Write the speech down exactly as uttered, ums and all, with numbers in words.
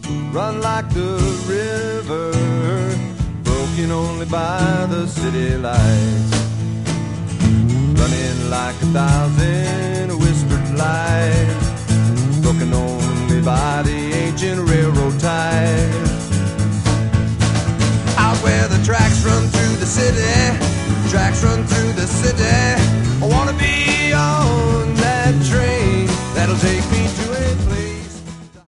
run like the river, broken only by the city lights, running like a thousand whispered lies, broken only by the ancient railroad ties. Out where the tracks run through the city, tracks run through the city.